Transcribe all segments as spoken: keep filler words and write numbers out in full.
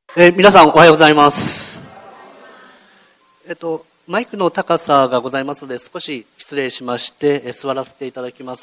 えー、皆さんおはようございます。えっとマイクの高さがございますので少し失礼しまして、えー、座らせていただきます。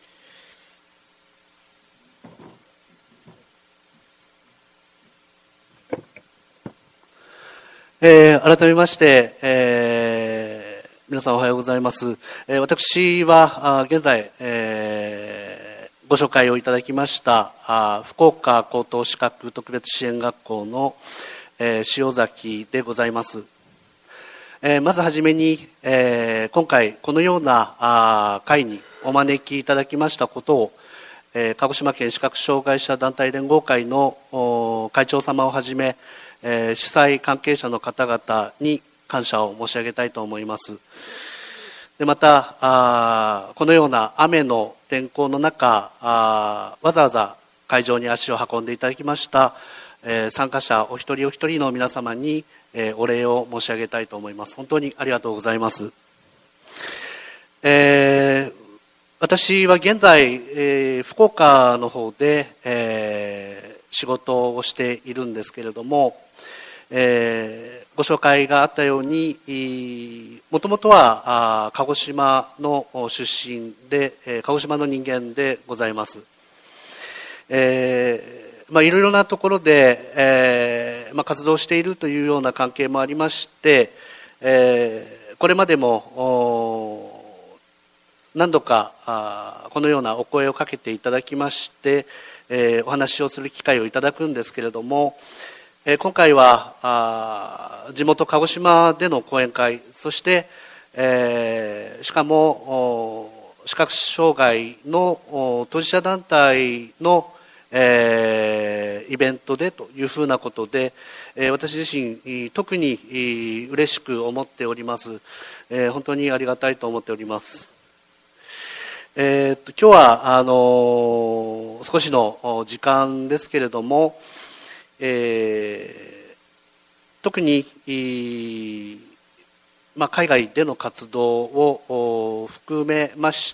えー、改めまして、えー、皆さんおはようございます。えー、私は現在、えー、ご紹介をいただきましたあ福岡高等資格特別支援学校の、えー、塩崎でございます。えー、まずはじめに、えー、今回このようなあ会にお招きいただきましたことを、えー、鹿児島県視覚障害者団体連合会の会長様をはじめ、えー、主催関係者の方々に感謝を申し上げたいと思います。でまたあこのような雨の天候の中あわざわざ会場に足を運んでいただきました、えー、参加者お一人お一人の皆様に、えー、お礼を申し上げたいと思います。本当にありがとうございます。えー、私は現在、えー、福岡の方で、えー、仕事をしているんですけれども、えー、ご紹介があったようにもともとはあ鹿児島の出身で、えー、鹿児島の人間でございます。えーまあ、いろいろなところで、えーまあ、活動しているというような関係もありまして、えー、これまでも何度かあこのようなお声をかけていただきまして、えー、お話をする機会をいただくんですけれども、今回は地元鹿児島での講演会、そして、えー、しかも視覚障害の当事者団体の、えー、イベントでというふうなことで、えー、私自身特に嬉しく思っております。えー、本当にありがたいと思っております。えー、と今日はあのー、少しの時間ですけれども、えー、特に、まあ、海外での活動を含めまして、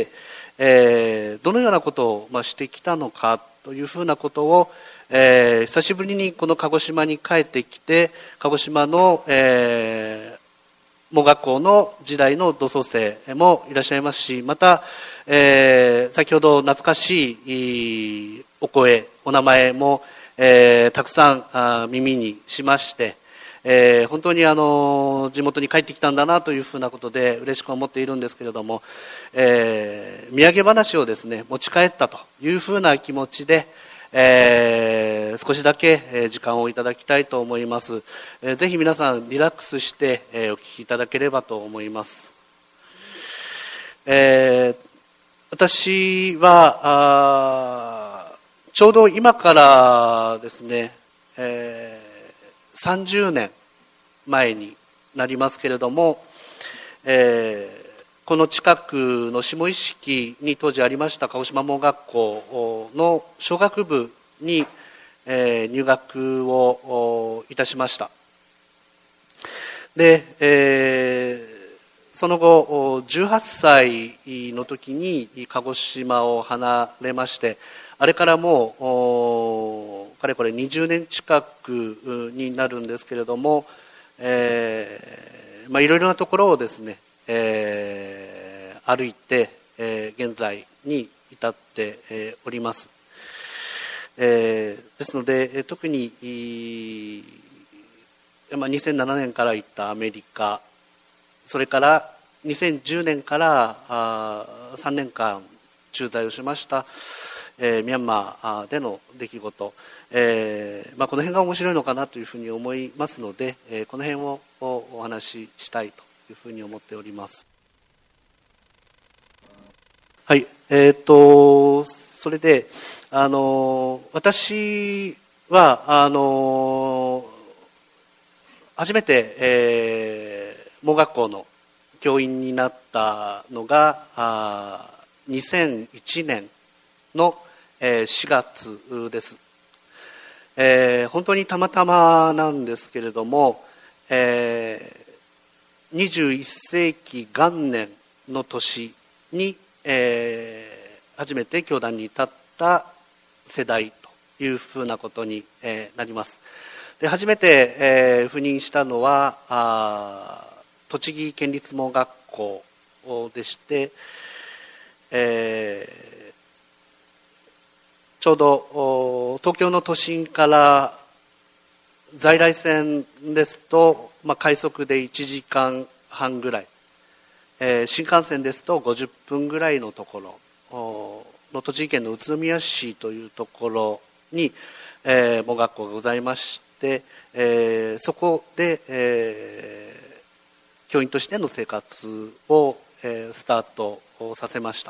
えー、どのようなことを、まあ、してきたのかというふうなことを、えー、久しぶりにこの鹿児島に帰ってきて鹿児島の、えー盲学校の時代の同窓生もいらっしゃいますし、また、えー、先ほど懐かしいお声お名前も、えー、たくさんあ耳にしまして、えー、本当にあの地元に帰ってきたんだなというふうなことで嬉しく思っているんですけれども、えー、土産話をですね持ち帰ったというふうな気持ちで、えー、少しだけ時間をいただきたいと思います。えー、ぜひ皆さんリラックスして、えー、お聞きいただければと思います。えー、私はあちょうど今からですね、えー、さんじゅうねんまえになりますけれども、えーこの近くの下石に当時ありました鹿児島盲学校の小学部に入学をいたしました。で、えー、その後じゅうはっさいの時に鹿児島を離れまして、あれからもうかれこれにじゅうねん近くになるんですけれども、えーまあ、いろいろなところをですねえー、歩いて、えー、現在に至って、えー、おります。えー、ですので特に、まあ、にせんななねんから行ったアメリカ、それからにせんじゅうねんからあさんねんかん駐在をしました、えー、ミャンマーでの出来事、えーまあ、この辺が面白いのかなというふうに思いますので、えー、この辺をお話ししたいというふうに思っております。はい、えー、とそれであの私はあの初めて、えー、盲学校の教員になったのがあにせんいちねんの、えー、しがつです。えー、本当にたまたまなんですけれども、えーにじゅういっせいき元年の年に、えー、初めて教壇に立った世代いうふうなことに、えー、なります。で初めて、えー、赴任したのはあ栃木県立盲学校でして、えー、ちょうど東京の都心から在来線ですと、まあ、快速でいちじかんはんぐらい、えー、新幹線ですとごじゅっぷんぐらいのところの栃木県の宇都宮市というところに、えー、盲学校がございまして、えー、そこで、えー、教員としての生活を、えー、スタートさせました。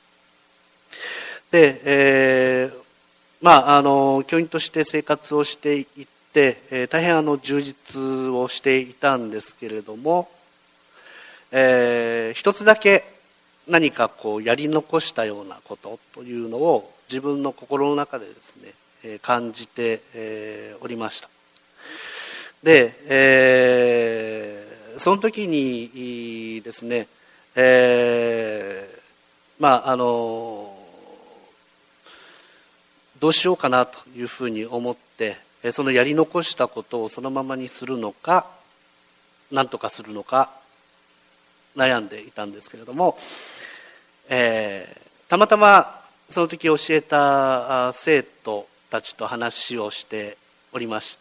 で、えーまあ、あの教員として生活をしていってでえー、大変あの充実をしていたんですけれども、えー、一つだけ何かこうやり残したようなことというのを自分の心の中でですね、えー、感じて、えー、おりました。で、えー、その時にですね、えー、まああのどうしようかなというふうに思ってそのやり残したことをそのままにするのか何とかするのか悩んでいたんですけれども、えー、たまたまその時教えた生徒たちと話をしておりまして、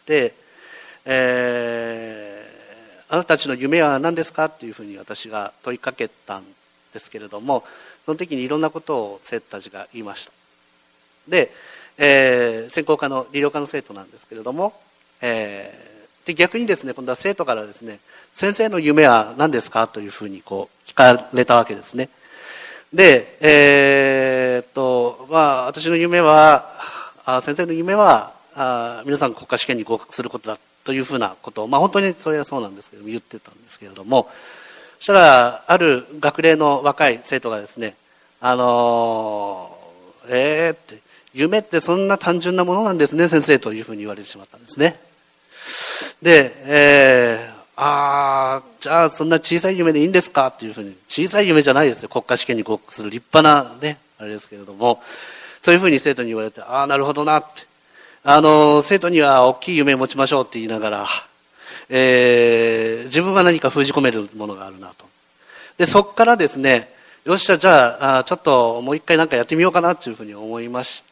えー、あなたたちの夢は何ですかというふうに私が問いかけたんですけれども、その時にいろんなことを生徒たちが言いました。でえー、専攻科の理療科の生徒なんですけれども、えー、で逆にですね今度は生徒からですね先生の夢は何ですかというふうにこう聞かれたわけですね。で、えー、っとまあ私の夢はあ先生の夢はあ皆さん国家試験に合格することだというふうなことを、まあ、本当にそれはそうなんですけども言ってたんですけれども、そしたらある学齢の若い生徒がですねあのー、えーって夢ってそんな単純なものなんですね先生というふうに言われてしまったんですね。で、えー、あじゃあそんな小さい夢でいいんですかというふうに、小さい夢じゃないですよ、国家試験に合格する立派なねあれですけれども、そういうふうに生徒に言われて、ああなるほどなって、あの生徒には大きい夢を持ちましょうって言いながら、えー、自分は何か封じ込めるものがあるなと。でそこからですね、よっしゃじゃあちょっともう一回なんかやってみようかなというふうに思いまして、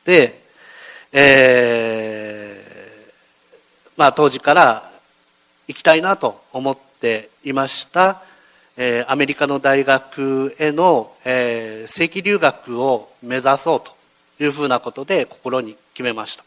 えーまあ、当時から行きたいなと思っていました、えー、アメリカの大学への、えー、正規留学を目指そうというふうなことで心に決めました。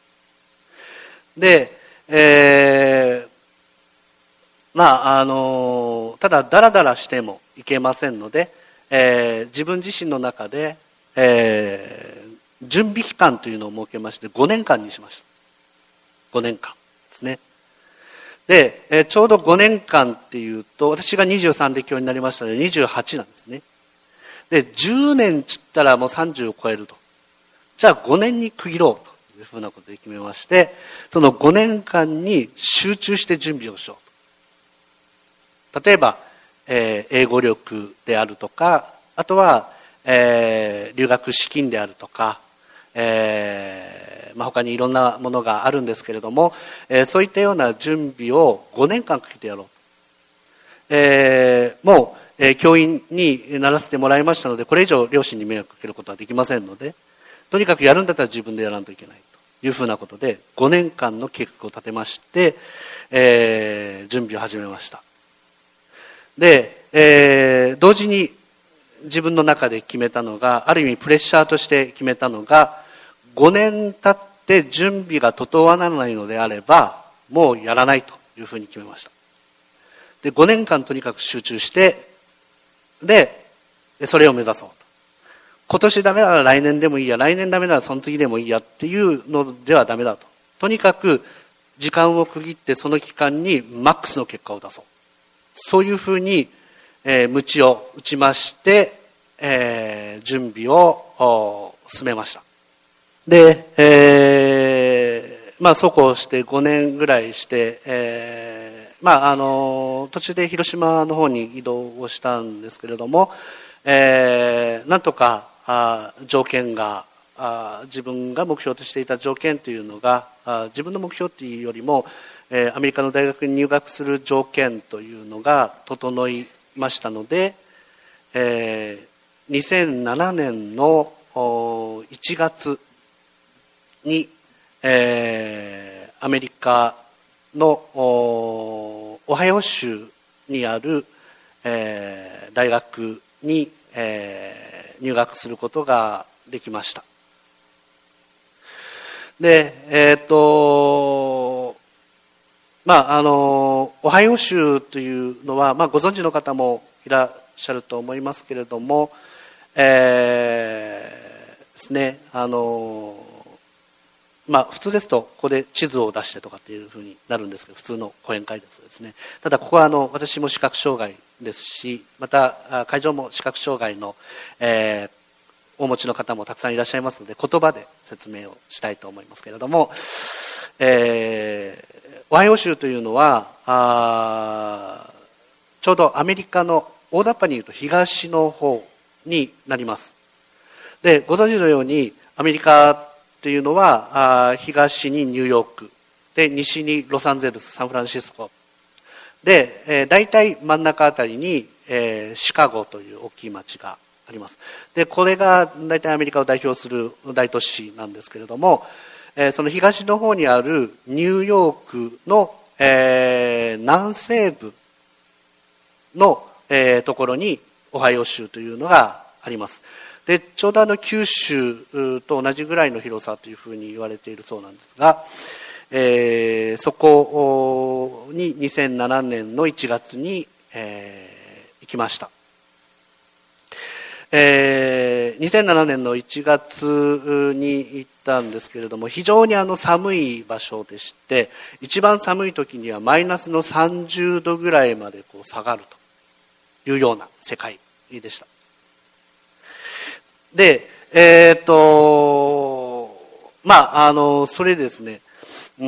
で、えーまああのただダラダラしてもいけませんので、えー、自分自身の中で、えー、準備期間というのを設けましてごねんかんにしました。ごねんかんですね。で、えー、ちょうどごねんかんっていうと私がにじゅうさんで教員になりましたのでにじゅうはちなんですね。でじゅうねんちったらもうさんじゅうを超えると、じゃあごねんに区切ろうというふうなことで決めまして、そのごねんかんに集中して準備をしようと。例えばえー、英語力であるとか、あとは、えー、留学資金であるとか、えーまあ、他にいろんなものがあるんですけれども、えー、そういったような準備をごねんかんかけてやろうと、えー、もう、えー、教員にならせてもらいましたので、これ以上両親に迷惑かけることはできませんので、とにかくやるんだったら自分でやらんといけないというふうなことでごねんかんの計画を立てまして、えー、準備を始めました。で、えー、同時に自分の中で決めたのが、ある意味プレッシャーとして決めたのが、ごねん経って準備が整わないのであればもうやらないというふうに決めました。でごねんかんとにかく集中して、でそれを目指そうと。今年ダメなら来年でもいいや、来年ダメならその次でもいいやっていうのではダメだと。とにかく時間を区切ってその期間にマックスの結果を出そう、そういうふうに、えー、鞭を打ちまして、えー、準備を進めました。で、えー、まあそうこうしてごねんぐらいして、えー、まああの途中で広島の方に移動をしたんですけれども、えー、なんとかあ条件があ自分が目標としていた条件というのがあ自分の目標というよりも、えー、アメリカの大学に入学する条件というのが整いましたので、えー、にせんななねんのいちがつに、えー、アメリカのオハイオ州にある、えー、大学に、えー、入学することができました。で、えっと、まあ、あの、オハイオ州というのは、まあ、ご存知の方もいらっしゃると思いますけれども、えー、ですね、あの、まあ、普通ですと、ここで地図を出してとかっていうふうになるんですけど、普通の講演会ですとですね、ただここはあの、私も視覚障害ですし、また、会場も視覚障害の、えー、お持ちの方もたくさんいらっしゃいますので、言葉で説明をしたいと思いますけれども、えー、オハイオ州というのはあちょうどアメリカの大雑把に言うと東の方になります。で、ご存知のようにアメリカというのはあ東にニューヨークで、西にロサンゼルス、サンフランシスコで、えー、大体真ん中あたりに、えー、シカゴという大きい町があります。で、これが大体アメリカを代表する大都市なんですけれども、えー、その東の方にあるニューヨークの、えー、南西部の、えー、ところにオハイオ州というのがあります。で、ちょうどあの九州と同じぐらいの広さというふうに言われているそうなんですが、えー、そこににせんななねんのいちがつに、えー、行きました。えー、にせんななねんのいちがつに行ったんですけれども、非常にあの寒い場所でして、一番寒い時にはマイナスのさんじゅうどぐらいまでこう下がるというような世界でした。で、えっと、まあ、あの、それですね、うん、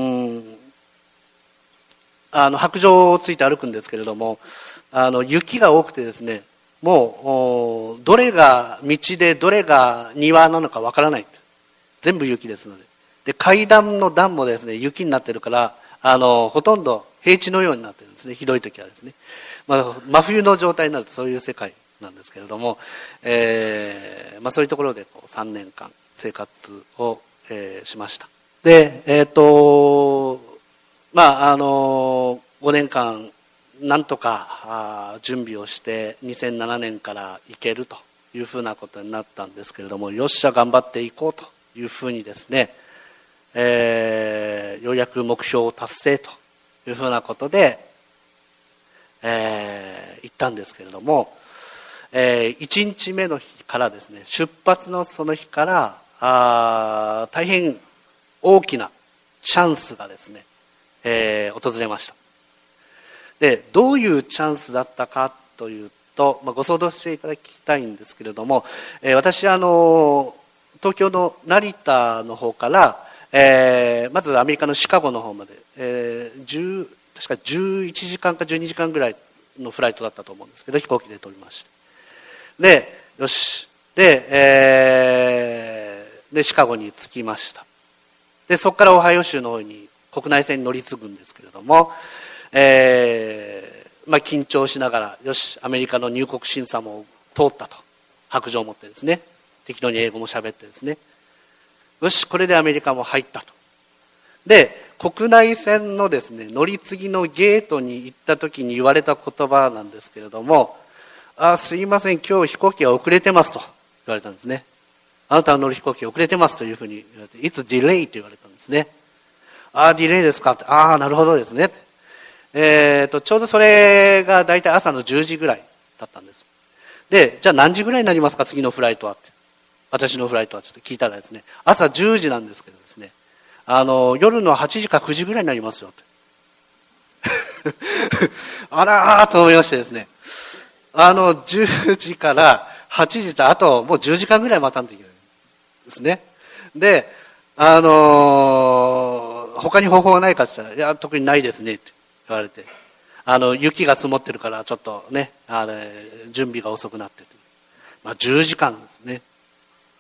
あの、白状をついて歩くんですけれども、あの、雪が多くてですね、もうどれが道でどれが庭なのかわからない。全部雪ですので。で、階段の段もですね、雪になっているから、あの、ほとんど平地のようになっているんですね、ひどい時はですね。まあ、真冬の状態になるとそういう世界なんですけれども、えーまあ、そういうところでこうさんねんかん生活を、えー、しました。で、えっと、まあ、あの、ごねんかんなんとか準備をしてにせんななねんから行けるというふうなことになったんですけれども、よっしゃ頑張っていこうというふうにですね、えー、ようやく目標を達成というふうなことで、えー、行ったんですけれども、えー、いちにちめの日からですね、出発のその日からあ大変大きなチャンスがですね、えー、訪れました。で、どういうチャンスだったかというと、まあ、ご想像していただきたいんですけれども、えー、私あの東京の成田の方から、えー、まずアメリカのシカゴの方まで、えー、じゅう確かじゅういちじかんかじゅうにじかんぐらいのフライトだったと思うんですけど、飛行機で飛びまして、で、よしで、えー、でシカゴに着きました。で、そこからオハイオ州の方に国内線に乗り継ぐんですけれども、えーまあ、緊張しながら、よし、アメリカの入国審査も通ったと、白状を持ってですね、適当に英語も喋ってですね、よし、これでアメリカも入ったと。で、国内線のですね、乗り継ぎのゲートに行った時に言われた言葉なんですけれども、あ、すいません、今日飛行機が遅れてますと言われたんですね。あなたの乗る飛行機が遅れてますというふうに言われて、いつディレイと言われたんですね。ああ、ディレイですかって、ああ、なるほどですね。えー、とちょうどそれが大体朝のじゅうじぐらいだったんです。で、じゃあ何時ぐらいになりますか、次のフライトはって、私のフライトはって聞いたらですね、朝じゅうじなんですけどですね、あの夜のはちじかくじぐらいになりますよってあらーと思いましてですね、あのじゅうじからはちじとあともうじゅうじかんぐらい待たんといけないですね。で、あのー、他に方法はないかって言ったら、いや特にないですねって言われて、あの雪が積もってるからちょっとね、あれ準備が遅くなってて、まあ、じゅうじかんですね。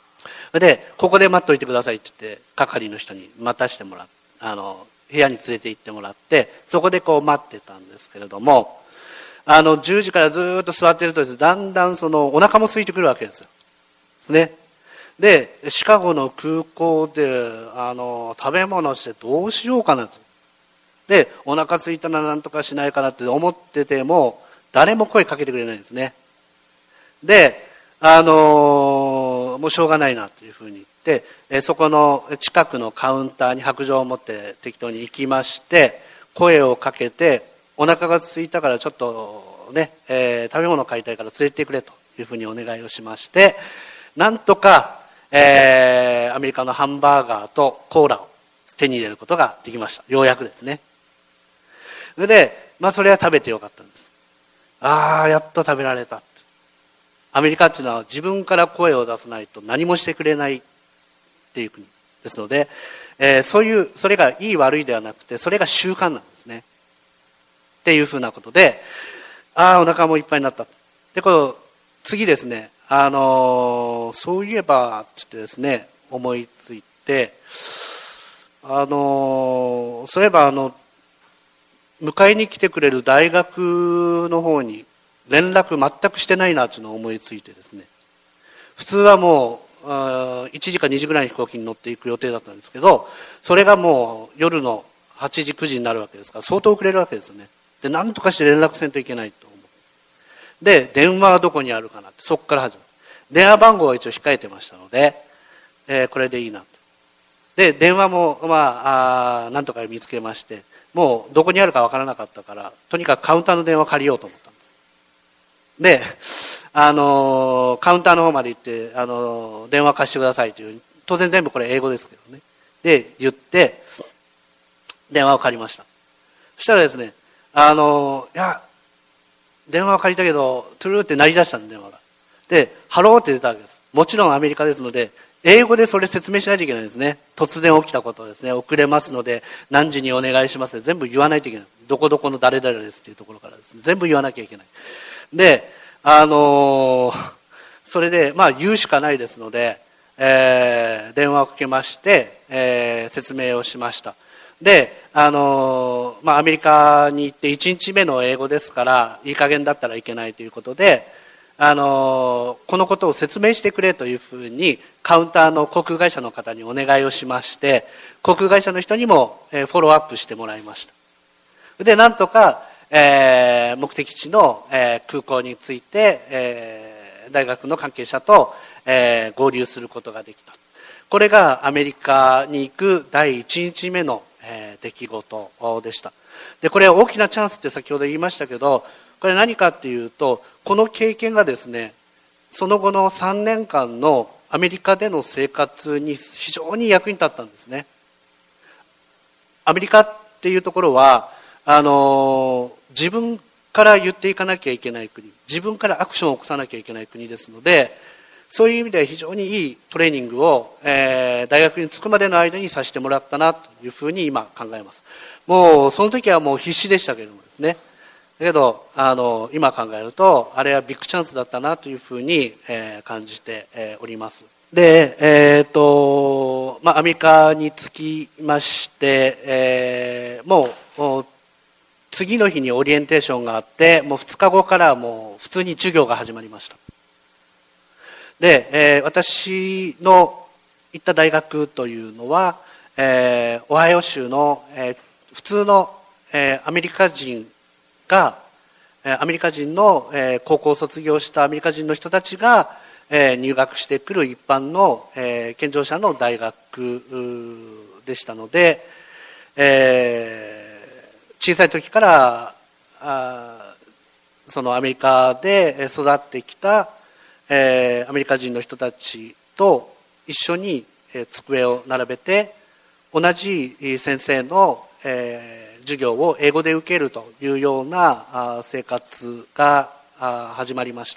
でここで待っといてくださいって言って係の人に待たせてもらって、あの部屋に連れて行ってもらって、そこでこう待ってたんですけれども、あのじゅうじからずっと座っているとですね、だんだんそのお腹も空いてくるわけですよ。ね。でシカゴの空港であの食べ物してどうしようかなと。でお腹空いたらなんとかしないかなって思ってても誰も声かけてくれないんですね。であのー、もうしょうがないなというふうに言って、えそこの近くのカウンターに白状を持って適当に行きまして、声をかけて、お腹が空いたからちょっとね、えー、食べ物を買いたいから連れてくれというふうにお願いをしまして、なんとか、えー、アメリカのハンバーガーとコーラを手に入れることができました。ようやくですね。それで、まあそれは食べてよかったんです。ああ、やっと食べられた。アメリカっていうのは自分から声を出さないと何もしてくれないっていう国ですので、えー、そういうそれがいい悪いではなくて、それが習慣なんですねっていうふうなことで、ああお腹もいっぱいになった。でこの次ですね、あのー、そういえばってってですね思いついて、あのー、そういえばあの迎えに来てくれる大学の方に連絡全くしてないなっていうのを思いついてですね、普通はもういちじかにじぐらいの飛行機に乗っていく予定だったんですけど、それがもう夜のはちじくじになるわけですから相当遅れるわけですよね。で何とかして連絡せんといけないと思う。で電話はどこにあるかなって、そこから始まる。電話番号は一応控えてましたので、えー、これでいいなと。で電話もまあ、あなんとか見つけまして、もうどこにあるかわからなかったから、とにかくカウンターの電話を借りようと思ったんです。で、あのカウンターの方まで行って、あの電話貸してくださいという、当然全部これ英語ですけどね。で言って電話を借りました。そしたらですね、あのいや電話を借りたけどトゥルーって鳴り出したんで、電話が。でハローって出たわけです。もちろんアメリカですので英語でそれ説明しないといけないんですね。突然起きたことをですね、遅れますので何時にお願いしますって全部言わないといけない。どこどこの誰々ですっていうところからですね、全部言わなきゃいけない。で、あのー、それでまあ言うしかないですので、えー、電話をかけまして、えー、説明をしました。で、あのー、まあアメリカに行っていちにちめの英語ですからいい加減だったらいけないということで、あのこのことを説明してくれというふうにカウンターの航空会社の方にお願いをしまして、航空会社の人にもフォローアップしてもらいました。でなんとか、えー、目的地の、えー、空港に着いて、えー、大学の関係者と、えー、合流することができた。これがアメリカに行く第いちにちめの、えー、出来事でした。でこれは大きなチャンスって先ほど言いましたけど、これ何かっていうと、この経験がですね、その後のさんねんかんのアメリカでの生活に非常に役に立ったんですね。アメリカっていうところはあの自分から言っていかなきゃいけない国、自分からアクションを起こさなきゃいけない国ですので、そういう意味では非常にいいトレーニングを、えー、大学に着くまでの間にさせてもらったなというふうに今考えます。もうその時はもう必死でしたけれどもですね、だけどあの今考えるとあれはビッグチャンスだったなというふうに、えー、感じて、えー、おります。で、えーとまあ、アメリカに着きまして、えー、もう次の日にオリエンテーションがあって、もうふつかごからもう普通に授業が始まりました。で、えー、私の行った大学というのは、えー、オハイオ州の、えー、普通の、えー、アメリカ人がアメリカ人の高校を卒業したアメリカ人の人たちが入学してくる一般の健常者の大学でしたので、小さい時からそのアメリカで育ってきたアメリカ人の人たちと一緒に机を並べて同じ先生の授業を英語で受けるというような生活が始まりました。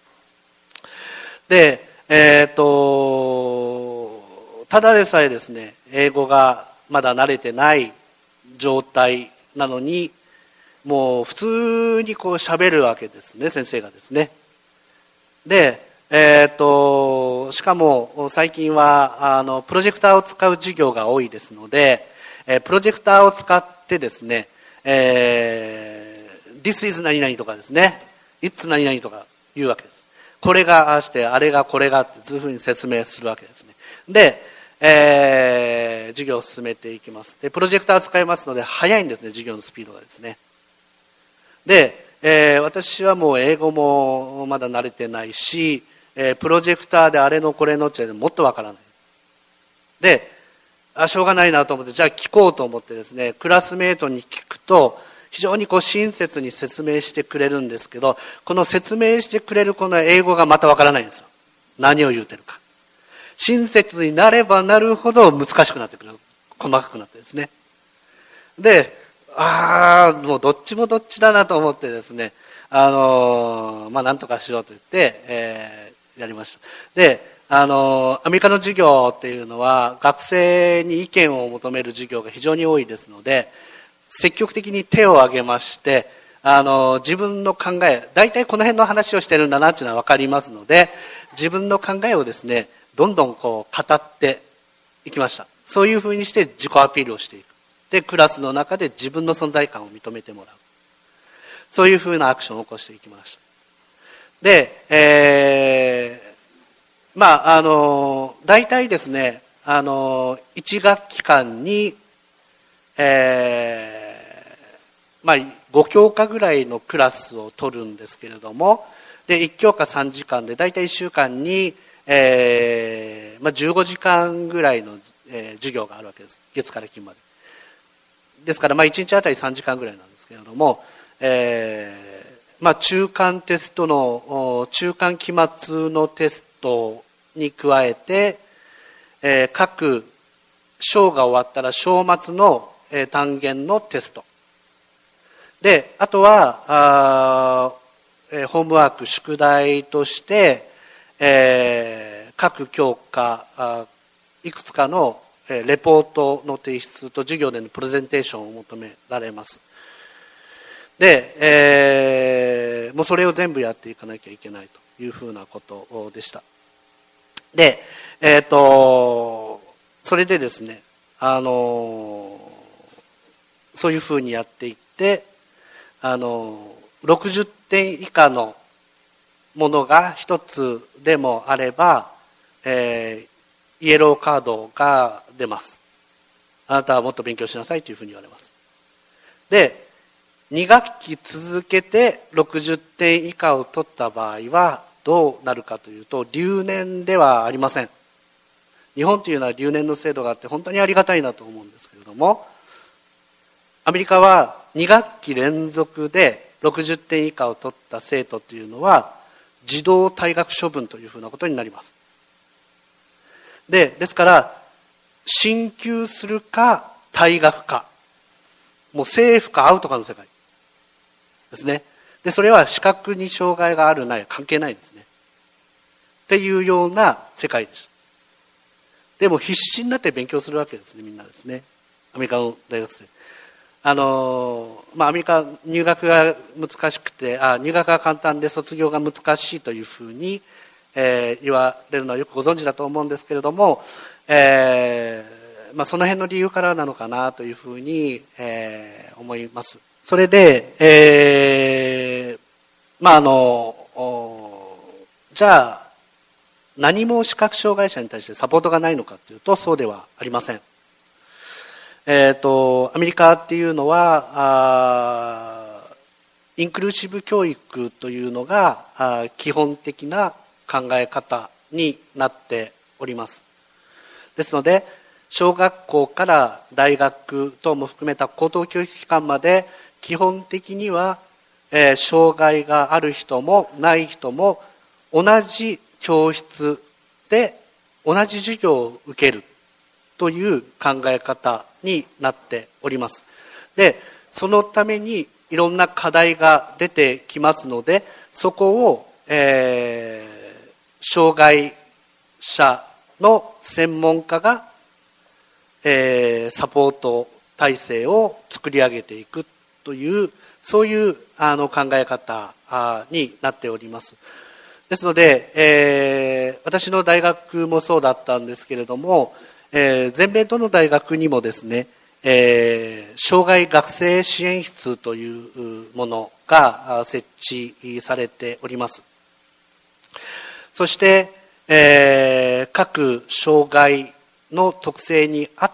で、えーと、ただでさえですね、英語がまだ慣れてない状態なのに、もう普通にこう喋るわけですね、先生がですね。で、 えー、としかも最近はあのプロジェクターを使う授業が多いですので、えー、プロジェクターを使ってですね、えー、This is 何々とかですね、It's 何々とか言うわけです。これがああして、あれがこれがってそういうふうに説明するわけですね。で、えー、授業を進めていきます。でプロジェクターを使いますので早いんですね、授業のスピードがですね。で、えー、私はもう英語もまだ慣れてないし、えー、プロジェクターであれのこれのってもっとわからない。で、あ、しょうがないなと思って、じゃあ聞こうと思ってですね、クラスメートに聞くと、非常にこう親切に説明してくれるんですけど、この説明してくれるこの英語がまたわからないんですよ。何を言うてるか。親切になればなるほど難しくなってくる。細かくなってですね。で、ああ、もうどっちもどっちだなと思ってですね、あのー、まあなんとかしようと言って、えー、やりました。で、あのー、アメリカの授業っていうのは学生に意見を求める授業が非常に多いですので、積極的に手を挙げまして、あのー、自分の考え、大体この辺の話をしてるんだなっていうのは分かりますので、自分の考えをですね、どんどんこう語っていきました。そういうふうにして自己アピールをしていく。で、クラスの中で自分の存在感を認めてもらう。そういうふうなアクションを起こしていきました。で、えー、まあ、あの、大体ですね、あの、一学期間に、えー、まあ、ご教科ぐらいのクラスを取るんですけれども、で、いち教科さんじかんで、大体いっしゅうかんに、えー、まあ、じゅうごじかんぐらいの、えー、授業があるわけです。月から金まで。ですから、まあ、いちにちあたりさんじかんぐらいなんですけれども、えーまあ、中間テストの中間期末のテストに加えて、えー、各章が終わったら章末の、えー、単元のテストで、あとはあ、えー、ホームワーク宿題として、えー、各教科あいくつかのレポートの提出と授業でのプレゼンテーションを求められます。で、えー、もうそれを全部やっていかなきゃいけないというふうなことでした。で、えっと、それでですね、あの、そういうふうにやっていって、あの、ろくじゅってん以下のものが一つでもあれば、えーイエローカードが出ます。あなたはもっと勉強しなさいというふうに言われます。で、に学期続けてろくじゅってん以下を取った場合はどうなるかというと、留年ではありません。日本というのは留年の制度があって本当にありがたいなと思うんですけれども、アメリカはに学期連続でろくじゅってん以下を取った生徒というのは自動退学処分というふうなことになります。で、ですから、進級するか、退学か、もうセーフかアウトかの世界ですね。で、それは視覚に障害があるない、関係ないですね。っていうような世界でした。でも必死になって勉強するわけですね、みんなですね。アメリカの大学生。あの、まあ、アメリカ入学が難しくて、あ、入学が簡単で卒業が難しいというふうに、えー、言われるのはよくご存知だと思うんですけれども、えーまあ、その辺の理由からなのかなというふうに、えー、思います。それで、えーまああのじゃあ何も視覚障害者に対してサポートがないのかというとそうではありません。えーと、アメリカっていうのはあインクルーシブ教育というのがあ基本的な考え方になっております。ですので小学校から大学等も含めた高等教育機関まで基本的には、えー、障害がある人もない人も同じ教室で同じ授業を受けるという考え方になっております。で、そのためにいろんな課題が出てきますので、そこを、えー障害者の専門家が、えー、サポート体制を作り上げていくというそういうあの考え方になっております。 ですので、えー、私の大学もそうだったんですけれども、えー、全米どの大学にもですね、えー、障害学生支援室というものが設置されております。そして、えー、各障害の特性に合った、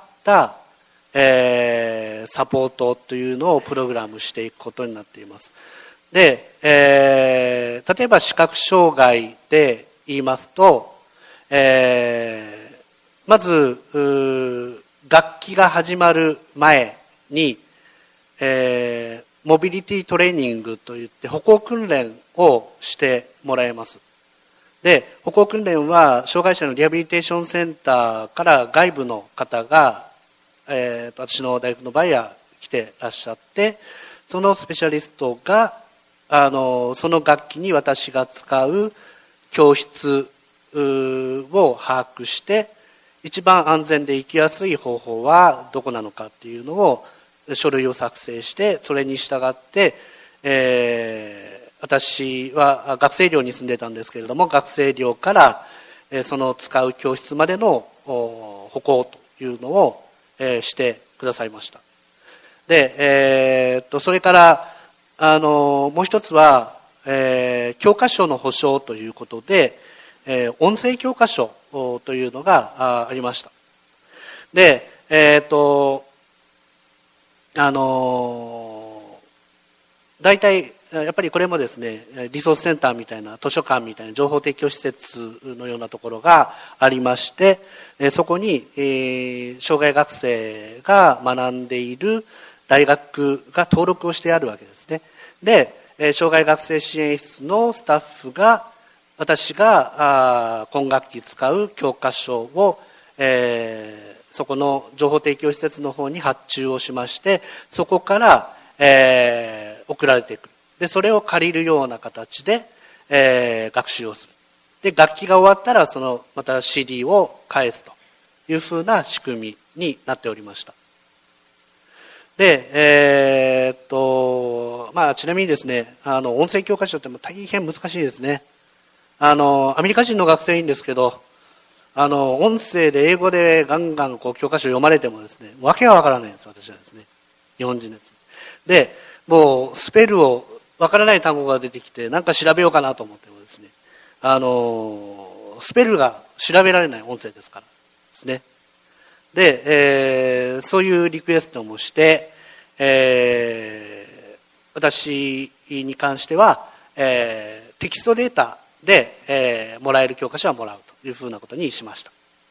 えー、サポートというのをプログラムしていくことになっています。で、えー、例えば視覚障害で言いますと、えー、まず楽器が始まる前に、えー、モビリティトレーニングといって歩行訓練をしてもらいます。で、歩行訓練は障害者のリハビリテーションセンターから外部の方が、えー、私の大学の場合は来てらっしゃって、そのスペシャリストがあのその楽器に私が使う教室を把握して、一番安全で行きやすい方法はどこなのかっていうのを書類を作成して、それに従って、えー、私は学生寮に住んでたんですけれども、学生寮からその使う教室までの歩行というのをしてくださいました。で、えー、っとそれからあのもう一つは、えー、教科書の保証ということで、えー、音声教科書というのが あ, ありました。で、えー、っとあの大体やっぱりこれもですね、リソースセンターみたいな図書館みたいな情報提供施設のようなところがありまして、そこに、えー、障害学生が学んでいる大学が登録をしてあるわけですね。で、障害学生支援室のスタッフが私があ今学期使う教科書を、えー、そこの情報提供施設の方に発注をしまして、そこから、えー、送られてくる。で、それを借りるような形で、えー、学習をする。で、楽器が終わったらそのまた シーディー を返すというふうな仕組みになっておりました。で、えー、っと、まあ、ちなみにですね、あの、音声教科書っても大変難しいですね。あの、アメリカ人の学生いいんですけど、あの、音声で英語でガンガンこう教科書読まれてもですね、わけがわからないんです、私はですね。日本人です。で、もう、スペルを、わからない単語が出てきて、なんか調べようかなと思ってもですね、あの、スペルが調べられない音声ですからですね。で、えー、そういうリクエストもして、えー、私に関しては、えー、テキストデータで、えー、もらえる教科書はもらうというふうなことにしました。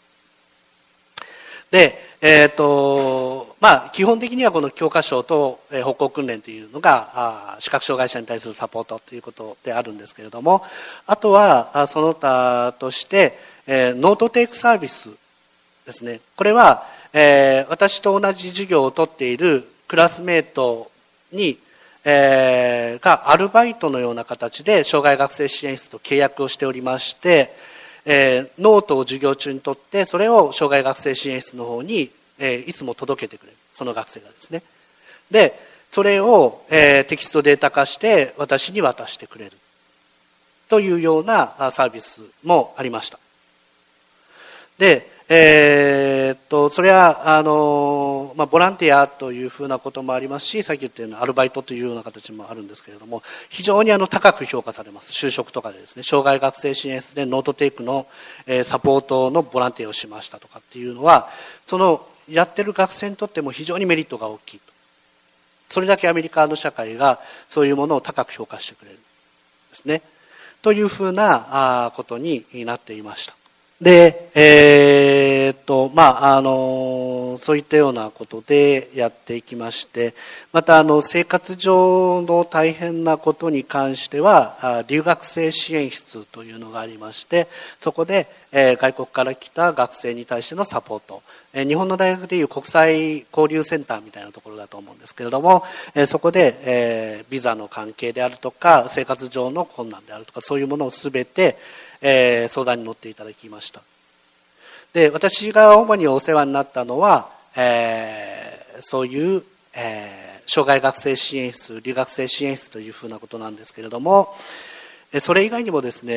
で、えーとまあ、基本的にはこの教科書と、えー、歩行訓練というのがあ視覚障害者に対するサポートということであるんですけれども、あとはその他として、えー、ノートテイクサービスですね。これは、えー、私と同じ授業をとっているクラスメートに、えー、がアルバイトのような形で障害学生支援室と契約をしておりまして、えー、ノートを授業中にとってそれを障害学生支援室の方に、えー、いつも届けてくれる、その学生がですね。でそれを、えー、テキストデータ化して私に渡してくれるというようなサービスもありました。で、えー、っとそれはあの、まあ、ボランティアというふうなこともありますし、さっき言ったようなアルバイトというような形もあるんですけれども、非常にあの高く評価されます。就職とかでですね、障害学生支援室でノートテイクの、えー、サポートのボランティアをしましたとかっていうのは、そのやってる学生にとっても非常にメリットが大きいと。それだけアメリカの社会がそういうものを高く評価してくれるんですね、というふうなことになっていました。で、えー、っと、まあ、あの、そういったようなことでやっていきまして、また、あの、生活上の大変なことに関しては、留学生支援室というのがありまして、そこで、えー、外国から来た学生に対してのサポート、えー、日本の大学でいう国際交流センターみたいなところだと思うんですけれども、えー、そこで、えー、ビザの関係であるとか、生活上の困難であるとか、そういうものをすべて、えー、相談に乗っていただきました。で、私が主にお世話になったのは、えー、そういう、えー、障害学生支援室、留学生支援室というふうなことなんですけれども、それ以外にもですね、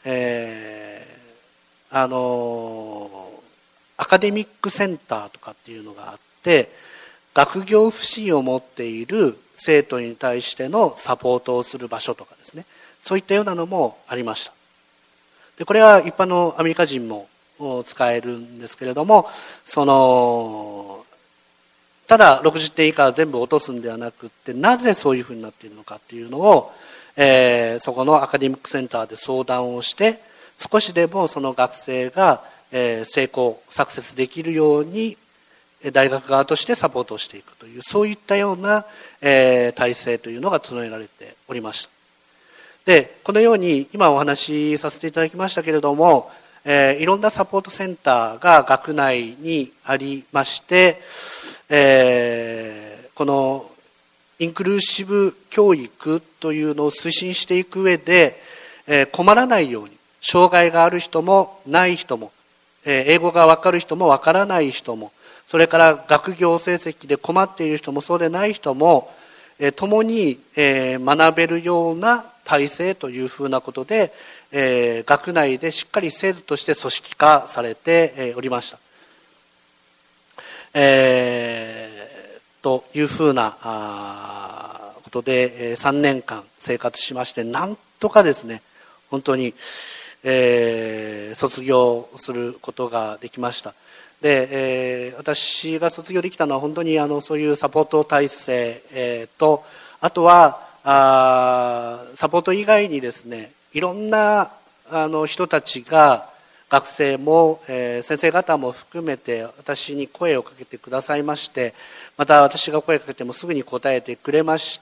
えー、あのアカデミックセンターとかっていうのがあって、学業不振を持っている生徒に対してのサポートをする場所とかですね、そういったようなのもありました。でこれは一般のアメリカ人も使えるんですけれども、そのただろくじゅってん以下全部落とすんではなくって、なぜそういうふうになっているのかっていうのを、えー、そこのアカデミックセンターで相談をして、少しでもその学生が、えー、成功サクセスできるように大学側としてサポートをしていくという、そういったような、えー、体制というのが整えられておりました。でこのように今お話しさせていただきましたけれども、えー、いろんなサポートセンターが学内にありまして、えー、このインクルーシブ教育というのを推進していく上で、えー、困らないように、障害がある人もない人も、えー、英語が分かる人も分からない人も、それから学業成績で困っている人もそうでない人も、えー、共に、えー、学べるような体制というふうなことで、えー、学内でしっかり制度として組織化されて、えー、おりました。えー、というふうなあことで、えー、さんねんかん生活しまして、なんとかですね、本当に、えー、卒業することができました。で、えー、私が卒業できたのは本当にあのそういうサポート体制、えー、とあとはあサポート以外にですね、いろんなあの人たちが、学生も、えー、先生方も含めて私に声をかけてくださいまして、また私が声をかけてもすぐに答えてくれまして、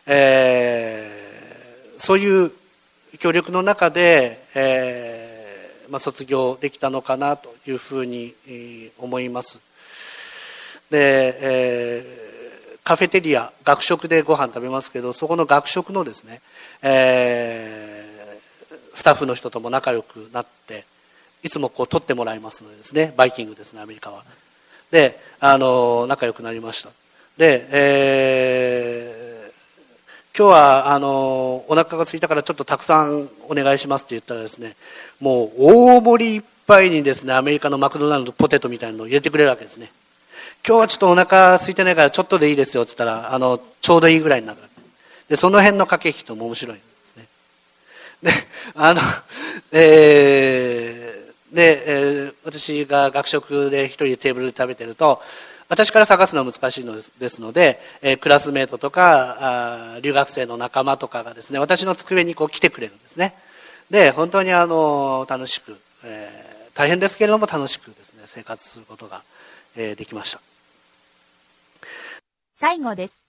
えー、そういう協力の中で、えーまあ、卒業できたのかなというふうに、えー、思います。で、えーカフェテリア、学食でご飯食べますけど、そこの学食のですね、えー、スタッフの人とも仲良くなって、いつもこう取ってもらいますのでですね、バイキングですね、アメリカは。で、あの仲良くなりました。で、えー、今日はあのお腹が空いたからちょっとたくさんお願いしますって言ったらですね、もう大盛りいっぱいにですね、アメリカのマクドナルドポテトみたいなのを入れてくれるわけですね。今日はちょっとお腹空いてないからちょっとでいいですよって言ったら、あのちょうどいいぐらいになる。でその辺の駆け引きとも面白いんですね。であの、えー、で、えー、私が学食で一人でテーブルで食べてると、私から探すのは難しいのですので、えー、クラスメートとかあ留学生の仲間とかがですね、私の机にこう来てくれるんですね。で本当にあの楽しく、えー、大変ですけれども楽しくですね、生活することが、えー、できました。 最後です。